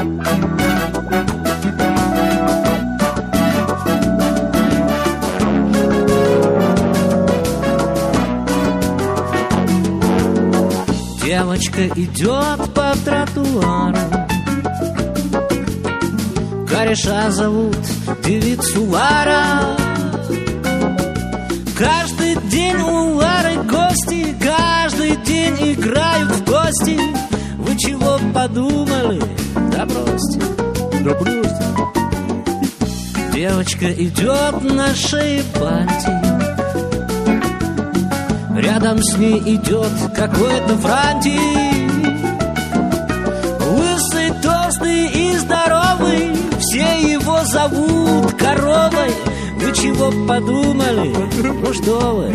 Девочка идет по тротуару, кореша зовут девицу Лара. Каждый день у Лары гости, каждый день играют в гости. Вы чего подумали? Да бросьте. Да бросьте. Девочка идет на шее бантик, рядом с ней идет какой-то франтик. Лысый, толстый и здоровый, все его зовут коровой. Вы чего подумали? Ну что вы?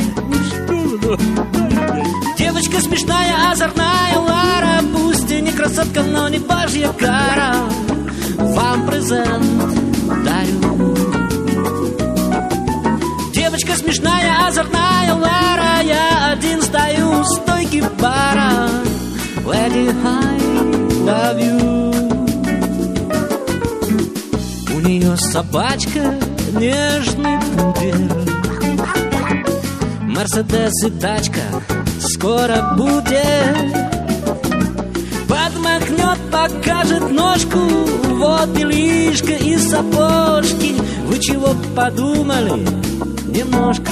Девочка смешная, озорная Лара, пусть и не красотка, но не божья кара. Вам презент дарю. Девочка смешная, озорная Лара, я один стою у стойки бара. Lady, I love you. У нее собачка, нежный пудель, Мерседес и тачка скоро будет. Подмахнет, покажет ножку, вот белишко и сапожки. Вы чего подумали? Немножко.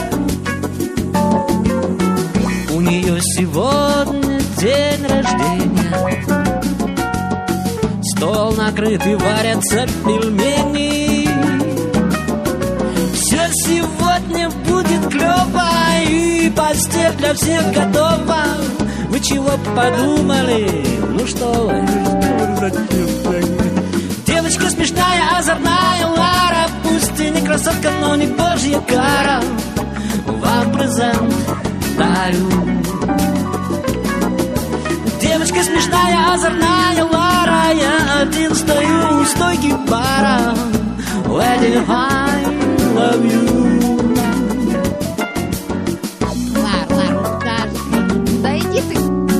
У нее сегодня день рождения, стол накрыт и варятся пельмени. Все сегодня будет клёво, и постель для всех готова. Вы чего подумали? Ну что вы? Девочка смешная, озорная Лара, пусть и не красотка, но не божья кара. Вам презент дарю. Девочка смешная, озорная Лара, я один стою у стойки бара. Lady, I love you. Лар, да иди ты.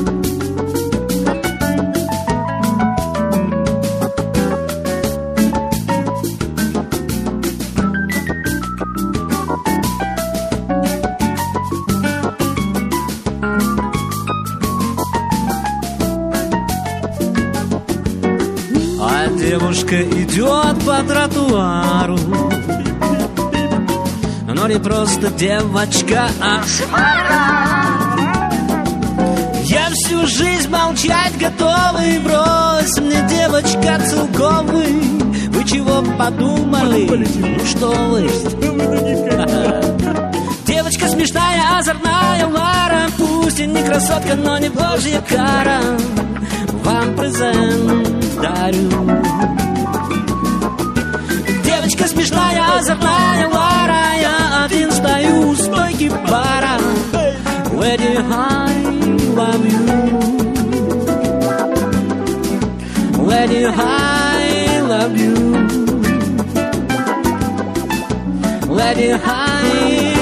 А девушка идет по тротуару, но не просто девочка, а я всю жизнь молчать готовый. Брось мне, девочка, целковый. Вы чего подумали? Ну что вы? Девочка смешная, озорная Лара, пусть и не красотка, но не божья кара. Вам презент дарю. Девочка смешная, озорная Лара, я один стою у стойки бара. Lady, I love you. Lady, I love you. Lady, I